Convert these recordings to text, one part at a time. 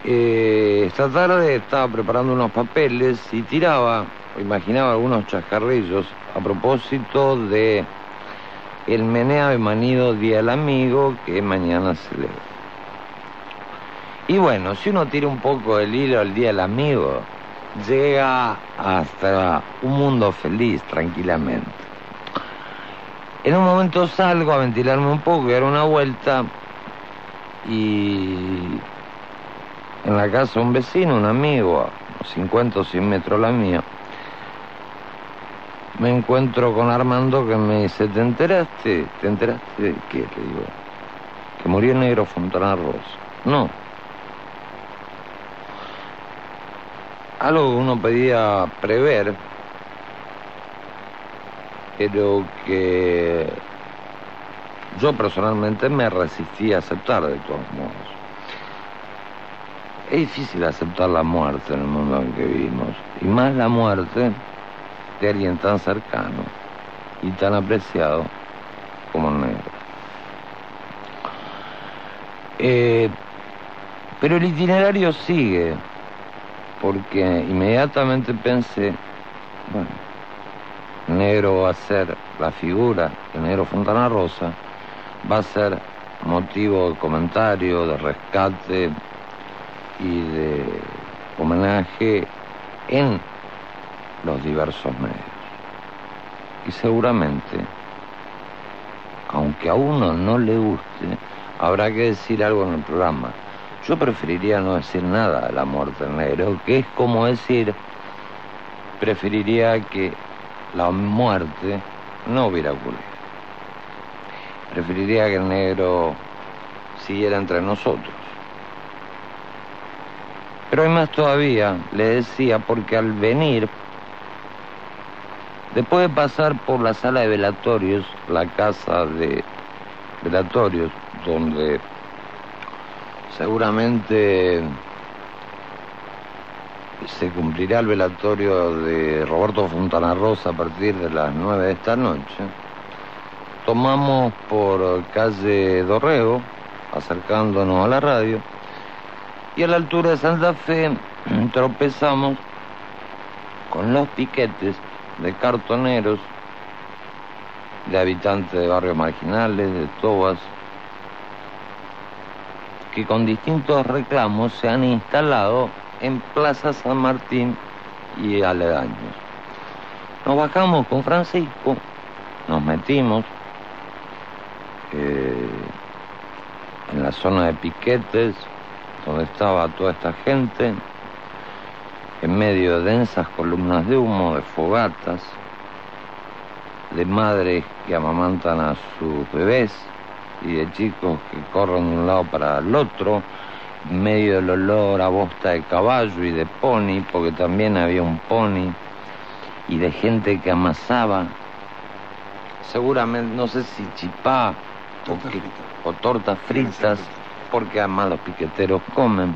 Esta tarde estaba preparando unos papeles y tiraba, o imaginaba algunos chascarrillos a propósito de el meneado y manido Día del Amigo que mañana se celebra. Y bueno, si uno tira un poco el hilo al Día del Amigo, llega hasta un mundo feliz tranquilamente. En un momento salgo a ventilarme un poco y dar una vuelta y en la casa de un vecino, un amigo, a 50 o 100 metros la mía, me encuentro con Armando que me dice, ¿te enteraste? ¿Te enteraste de qué? Le digo, que murió el negro Fontana Rosa. No. Algo que uno podía prever, pero que yo personalmente me resistí a aceptar de todos modos. Es difícil aceptar la muerte en el mundo en que vivimos, y más la muerte de alguien tan cercano y tan apreciado como el negro. Pero el itinerario sigue, porque inmediatamente pensé, bueno, el negro va a ser la figura, el negro Fontana Rosa va a ser motivo de comentario, de rescate y de homenaje en los diversos medios. Y seguramente, aunque a uno no le guste, habrá que decir algo en el programa. Yo preferiría no decir nada de la muerte del negro, que es como decir, preferiría que la muerte no hubiera ocurrido. Preferiría que el negro siguiera entre nosotros. Pero hay más todavía, le decía, porque al venir, después de pasar por la sala de velatorios, la casa de velatorios, donde seguramente se cumplirá el velatorio de Roberto Fontana Rosa a partir de las 9 de esta noche, tomamos por calle Dorrego, acercándonos a la radio, y a la altura de Santa Fe tropezamos con los piquetes de cartoneros, de habitantes de barrios marginales, de tobas, que con distintos reclamos se han instalado en Plaza San Martín y aledaños. Nos bajamos con Francisco, nos metimos en la zona de piquetes, donde estaba toda esta gente, en medio de densas columnas de humo, de fogatas, de madres que amamantan a sus bebés y de chicos que corren de un lado para el otro, en medio del olor a bosta de caballo y de pony, porque también había un pony, y de gente que amasaba, seguramente, no sé si chipá o tortas fritas, porque además los piqueteros comen.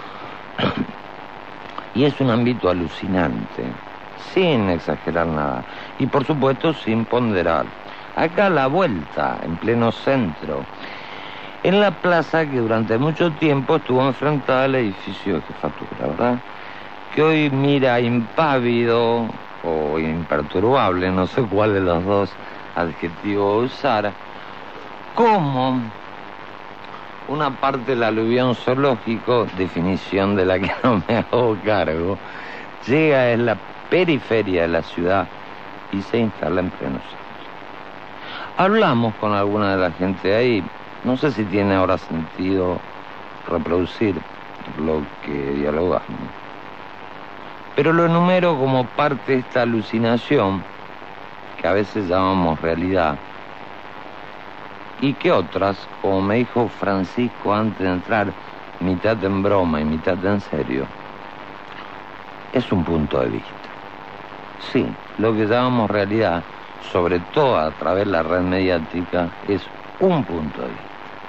Y es un ámbito alucinante, sin exagerar nada, y por supuesto sin ponderar. Acá a la vuelta, en pleno centro, en la plaza que durante mucho tiempo estuvo enfrentada al edificio de jefatura, ¿verdad? Que hoy mira impávido o imperturbable, no sé cuál de los dos adjetivos usar, como una parte del aluvión zoológico, definición de la que no me hago cargo, llega en la periferia de la ciudad y se instala en pleno centro. Hablamos con alguna de la gente de ahí, no sé si tiene ahora sentido reproducir lo que dialogamos, pero lo enumero como parte de esta alucinación que a veces llamamos realidad, y que otras, como me dijo Francisco antes de entrar, mitad en broma y mitad en serio, es un punto de vista. Sí, lo que llamamos realidad, sobre todo a través de la red mediática, es un punto de vista.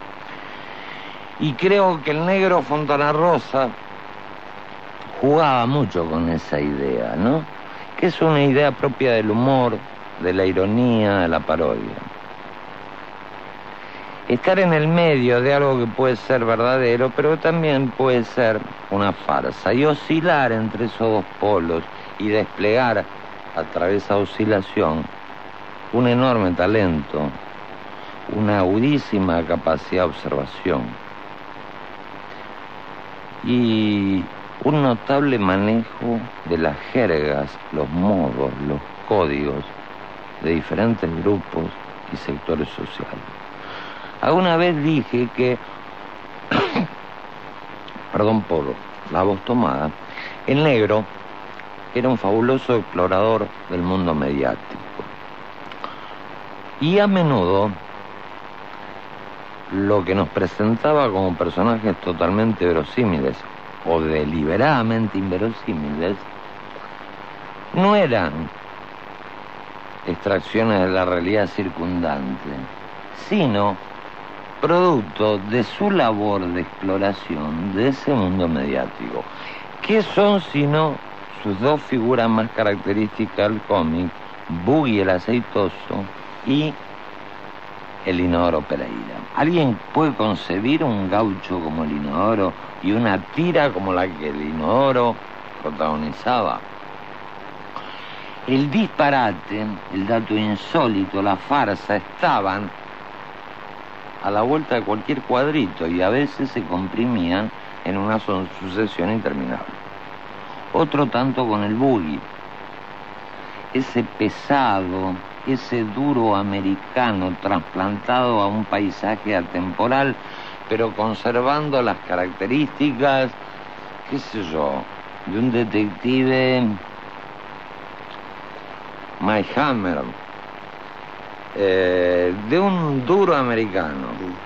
Y creo que el negro Fontana Rosa jugaba mucho con esa idea, ¿no? Que es una idea propia del humor, de la ironía, de la parodia. estar en el medio de algo que puede ser verdadero, pero también puede ser una farsa, y oscilar entre esos dos polos y desplegar a través de esa oscilación un enorme talento, una agudísima capacidad de observación y un notable manejo de las jergas, los modos, los códigos de diferentes grupos y sectores sociales. Alguna vez dije que, perdón por la voz tomada, el negro era un fabuloso explorador del mundo mediático. Y a menudo lo que nos presentaba como personajes totalmente verosímiles o deliberadamente inverosímiles no eran extracciones de la realidad circundante, sino producto de su labor de exploración de ese mundo mediático. ¿Qué son sino sus dos figuras más características del cómic, Buggy el aceitoso y el Inodoro Pereira? ¿Alguien puede concebir un gaucho como el Inodoro y una tira como la que el Inodoro protagonizaba? El disparate, el dato insólito, la farsa estaban a la vuelta de cualquier cuadrito y a veces se comprimían en una sucesión interminable. Otro tanto con el Buggy, ese pesado, ese duro americano trasplantado a un paisaje atemporal, pero conservando las características, qué sé yo, de un detective Mike Hammer, de un duro americano.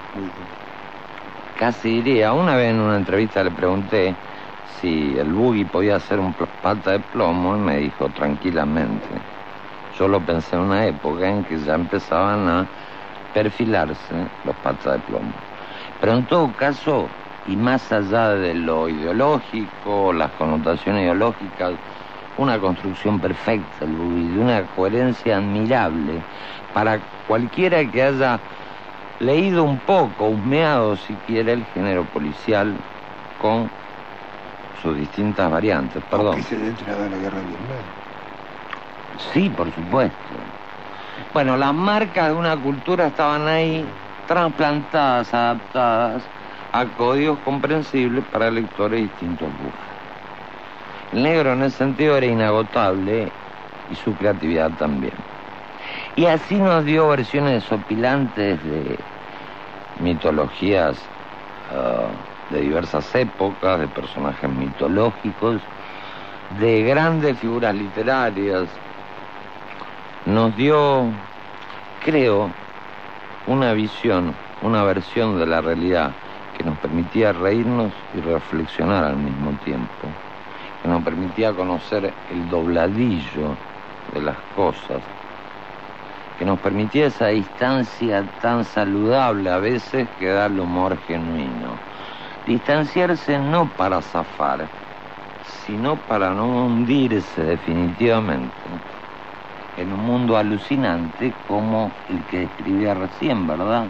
Casi diría, una vez en una entrevista le pregunté si el Buggy podía ser un pata de plomo y me dijo tranquilamente. Yo lo pensé en una época en que ya empezaban a perfilarse los patas de plomo. Pero en todo caso, y más allá de lo ideológico, las connotaciones ideológicas, una construcción perfecta, el Buggy, de una coherencia admirable para cualquiera que haya leído un poco, husmeado si quiere, el género policial con sus distintas variantes. Perdón. Aunque se le entrenaba a la guerra de Vietnam. Sí, por supuesto. Bueno, las marcas de una cultura estaban ahí, trasplantadas, adaptadas a códigos comprensibles para lectores de distintos lugares. El negro en ese sentido era inagotable y su creatividad también. Y así nos dio versiones desopilantes de mitologías de diversas épocas, de personajes mitológicos, de grandes figuras literarias. Nos dio, creo, una visión, una versión de la realidad que nos permitía reírnos y reflexionar al mismo tiempo, que nos permitía conocer el dobladillo de las cosas, que nos permitía esa distancia tan saludable a veces que da el humor genuino. Distanciarse no para zafar, sino para no hundirse definitivamente en un mundo alucinante como el que describía recién, ¿verdad?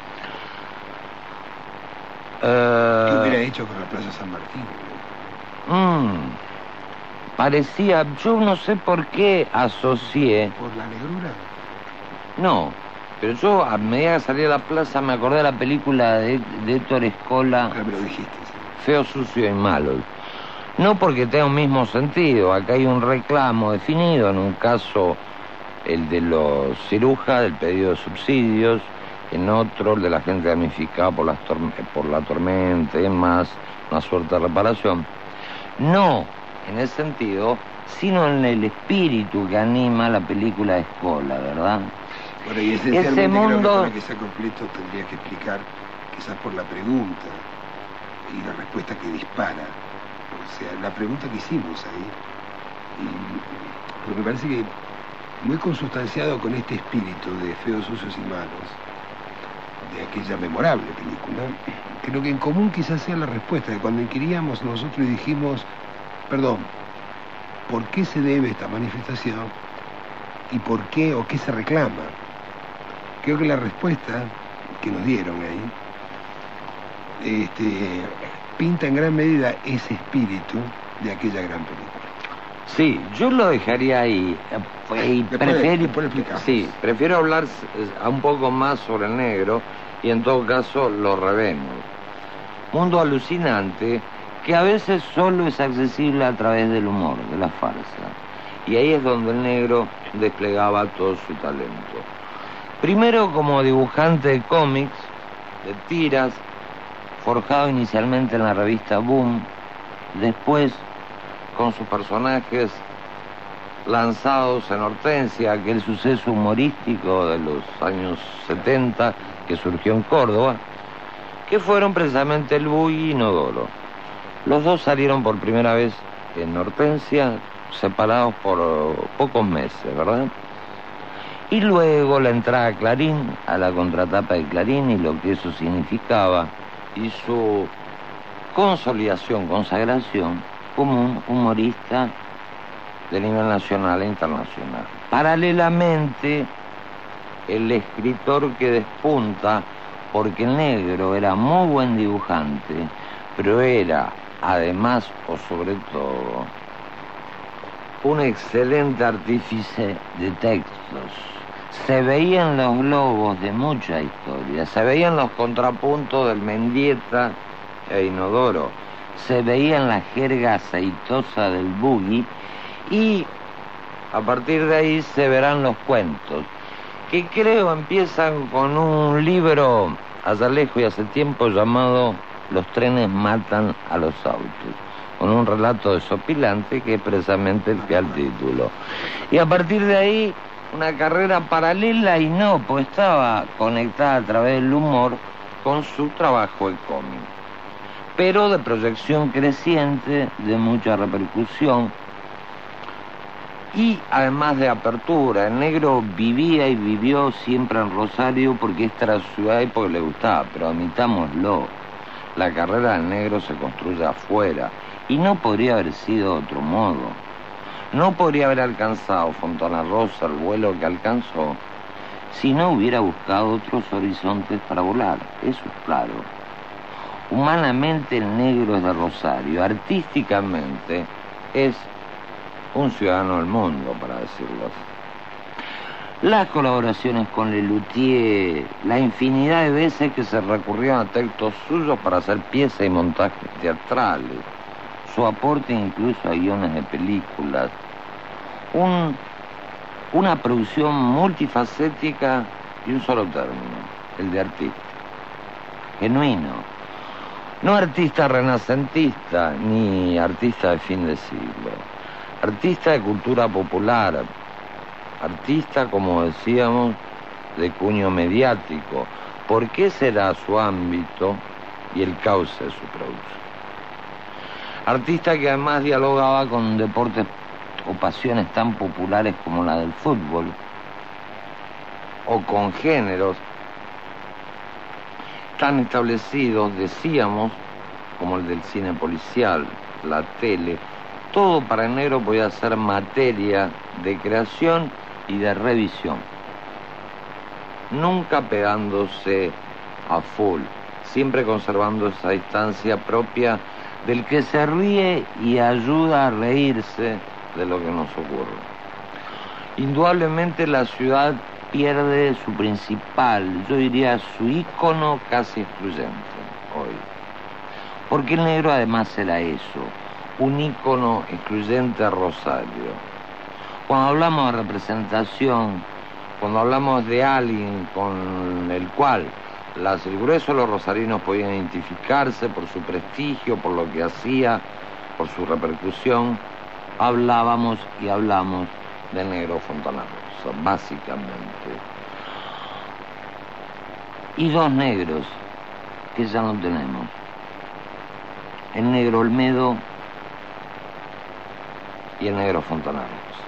¿Qué hubiera hecho con la Plaza San Martín? Parecía, yo no sé por qué asocié. ¿Por la negrura? No, pero yo a medida que salí a la plaza me acordé de la película de Héctor Escola, Me lo dijiste. Sí. Feo, Sucio y Malo. No porque tenga un mismo sentido, acá hay un reclamo definido, en un caso el de los cirujas, del pedido de subsidios, en otro el de la gente damnificada por la tormenta y demás, una suerte de reparación. No en ese sentido, sino en el espíritu que anima la película de Escola, ¿verdad? Bueno, y esencialmente ese mundo... creo que para que sea completo tendría que explicar, quizás por la pregunta y la respuesta que dispara. O sea, la pregunta que hicimos ahí. Porque me parece que muy consustanciado con este espíritu de Feos, Sucios y Malos, de aquella memorable película, creo que en común quizás sea la respuesta de cuando inquiríamos nosotros y dijimos, perdón, ¿por qué se debe esta manifestación? ¿Y por qué o qué se reclama? Creo que la respuesta, que nos dieron ahí, pinta en gran medida ese espíritu de aquella gran película. Sí, yo lo dejaría ahí. Prefiero hablar un poco más sobre el negro y en todo caso lo revemos. Mundo alucinante que a veces solo es accesible a través del humor, de la farsa. Y ahí es donde el negro desplegaba todo su talento. Primero como dibujante de cómics, de tiras, forjado inicialmente en la revista Boom, después con sus personajes lanzados en Hortensia, aquel suceso humorístico de los años 70 que surgió en Córdoba, que fueron precisamente el Buggy y Inodoro. Los dos salieron por primera vez en Hortensia, separados por pocos meses, ¿verdad? Y luego la entrada a Clarín, a la contratapa de Clarín y lo que eso significaba, y su consolidación, consagración como un humorista de nivel nacional e internacional. Paralelamente, el escritor que despunta, porque el negro era muy buen dibujante, pero era, además o sobre todo, un excelente artífice de textos. Se veían los globos de mucha historia, se veían los contrapuntos del Mendieta e Inodoro, se veían la jerga aceitosa del Buggy y a partir de ahí se verán los cuentos, que creo empiezan con un libro allá lejos y hace tiempo llamado Los trenes matan a los autos, con un relato desopilante que es precisamente el que da el título. Y a partir de ahí una carrera paralela y no, pues estaba conectada a través del humor con su trabajo de cómic, pero de proyección creciente, de mucha repercusión y además de apertura. El negro vivía y vivió siempre en Rosario porque esta era su ciudad y porque le gustaba, pero admitámoslo, la carrera del negro se construye afuera y no podría haber sido de otro modo. No podría haber alcanzado Fontana Rosa el vuelo que alcanzó si no hubiera buscado otros horizontes para volar, eso es claro. Humanamente el negro es de Rosario, artísticamente es un ciudadano del mundo, para decirlo así. Las colaboraciones con Lelutier, la infinidad de veces que se recurrieron a textos suyos para hacer piezas y montajes teatrales, su aporte incluso a guiones de películas, una producción multifacética y un solo término, el de artista. Genuino. No artista renacentista, ni artista de fin de siglo. Artista de cultura popular. Artista, como decíamos, de cuño mediático. Porque ese era su ámbito y el cauce de su producción. Artista que además dialogaba con deportes o pasiones tan populares como la del fútbol, o con géneros tan establecidos, decíamos, como el del cine policial, la tele. Todo para el negro podía ser materia de creación y de revisión, nunca pegándose a full, siempre conservando esa distancia propia del que se ríe y ayuda a reírse de lo que nos ocurre. Indudablemente la ciudad pierde su principal, yo diría su ícono casi excluyente hoy. Porque el negro además era eso, un ícono excluyente a Rosario. Cuando hablamos de representación, cuando hablamos de alguien con el cual el grueso de los rosarinos podían identificarse por su prestigio, por lo que hacía, por su repercusión, hablábamos y hablamos del negro Fontana Rosa, básicamente. Y dos negros que ya no tenemos. El negro Olmedo y el negro Fontana Rosa.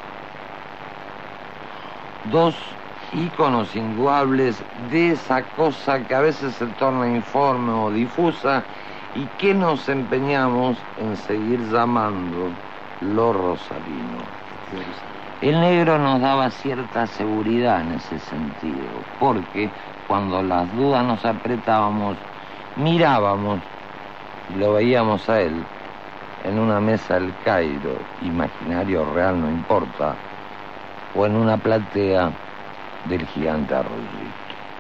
Dos íconos indudables de esa cosa que a veces se torna informe o difusa y que nos empeñamos en seguir llamando lo rosarino. El negro nos daba cierta seguridad en ese sentido, porque cuando las dudas nos apretábamos, mirábamos y lo veíamos a él en una mesa del Cairo, imaginario real no importa, o en una platea del gigante Arroyito.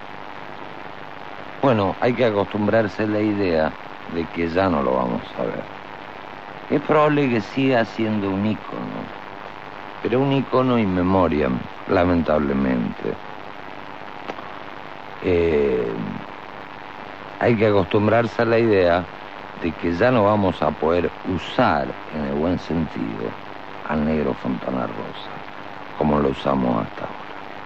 Bueno, hay que acostumbrarse a la idea de que ya no lo vamos a ver. Es probable que siga siendo un ícono, pero un ícono in memoriam, lamentablemente. Hay que acostumbrarse a la idea de que ya no vamos a poder usar, en el buen sentido, al negro Fontana Rosa, como lo usamos hasta ahora.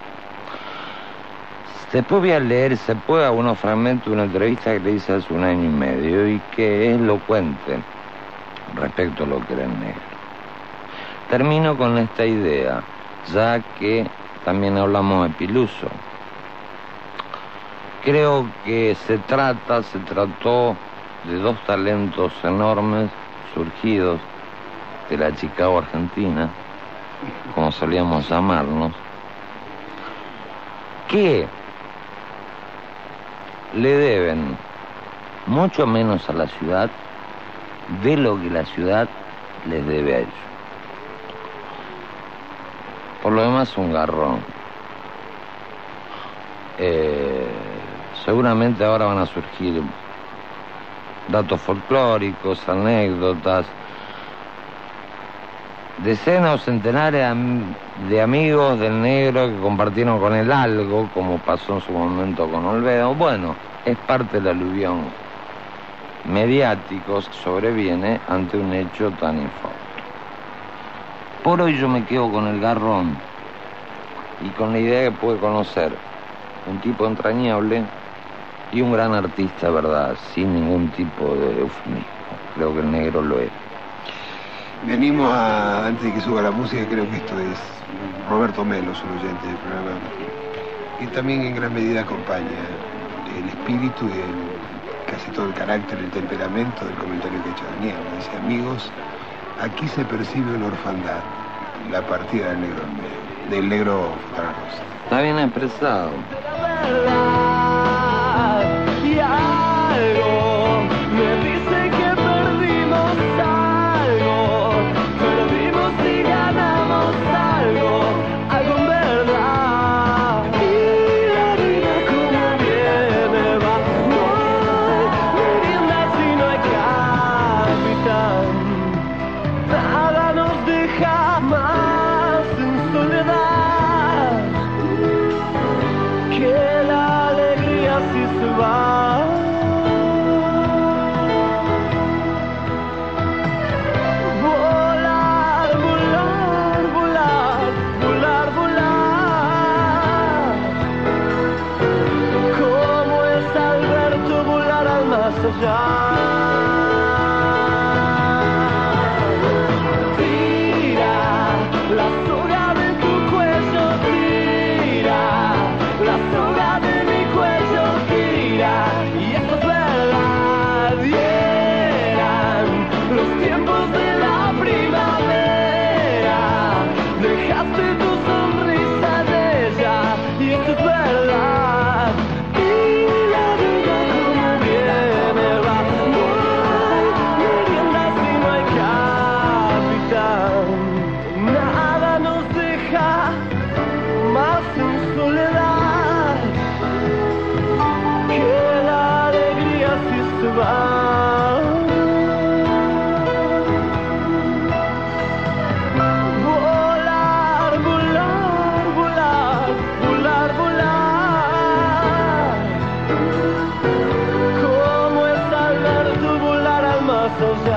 Después voy a leer, se puede, algunos fragmentos de una entrevista que le hice hace 1 año y medio y que es elocuente respecto a lo que era el negro. Termino con esta idea, ya que también hablamos de Piluso. Creo que se trató de 2 talentos enormes surgidos de la Chicago Argentina, como solíamos llamarnos, que le deben mucho menos a la ciudad de lo que la ciudad les debe a ellos. Por lo demás, un garrón. Seguramente ahora van a surgir datos folclóricos, anécdotas, decenas o centenares de amigos del negro que compartieron con él algo, como pasó en su momento con Olmedo. Bueno, es parte del aluvión mediático que sobreviene ante un hecho tan infausto. Por hoy yo me quedo con el garrón y con la idea que puede conocer un tipo entrañable y un gran artista, ¿verdad? Sin ningún tipo de eufemismo. Creo que el negro lo es. Venimos a, antes de que suba la música, creo que esto es Roberto Melos, un oyente del programa, que también en gran medida acompaña el espíritu y casi todo el carácter, el temperamento del comentario que ha hecho Daniel. Dice: amigos, aquí se percibe una orfandad, la partida del negro Fontana Rosa. Está bien expresado. Y algo me dice que perdimos algo, perdimos y ganamos algo en verdad. Y la vida como viene va, no hay merienda si no hay capitán, nada nos deja más en soledad que la alegría si se va. Volar, volar, volar, volar, volar. Como es Alberto volar al más allá. Tira la soga de tu cuello, tira la soga de mi cuello, tira, y esto es verdad. Y eran los tiempos de la primavera, dejaste tu sonrisa de ella, y esto es verdad. Y la vida como viene va, no hay merienda si no hay capitán, nada nos deja más en soledad que la alegría si se va. Volar, volar, volar, volar, volar. Como es Alberto volar al más allá.